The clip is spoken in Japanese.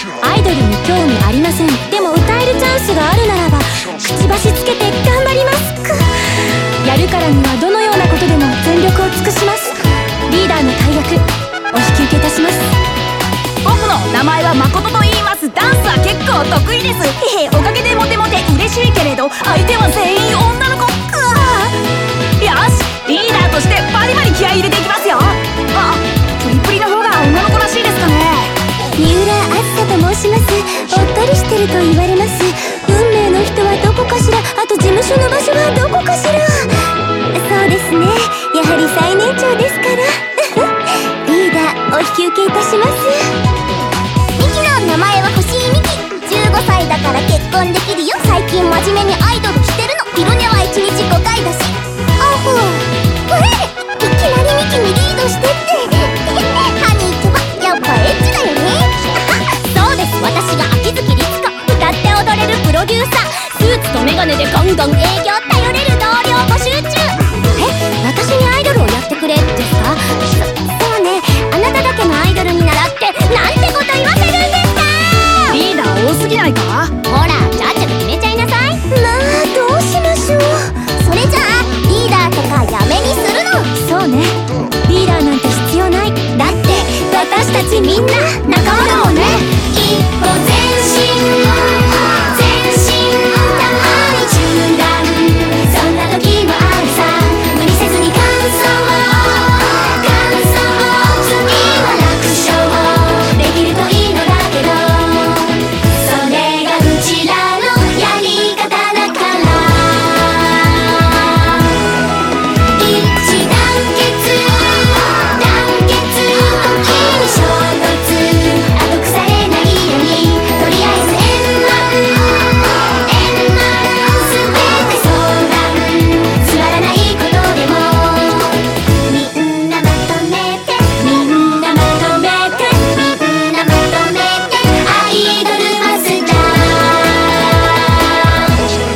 アイドルに興味ありません。でも歌えるチャンスがあるならばくちばしつけて頑張ります。やるからにはどのようなことでも全力を尽くします。リーダーの大役お引き受けいたします。 僕の名前は誠と言います。ダンスは結構得意です。へへ、おかげでモテモテ嬉しいけれど相手は全員女の子。よし、リーダーとしてバリバリ気合い入れていきますよ。あ、プリプリの方が女の子らしいですかね。 三浦あずさと申します。おっとりしてると言われます。運命の人はどこかしら。あと事務所の場所はどこかしら。そうですね、やはり最年長ですからリーダーお引き受けいたします。ミキの名前は星井美紀。15歳だから結婚できるよ。最近真面目にアイドルしてるの。ピロニャは1日5回だし。あほいきなりミキにリードしてってハニーとはやっぱエッチだよねそうです、私が秋月律子。歌って踊れるプロデューサー。スーツとメガネでガンガン営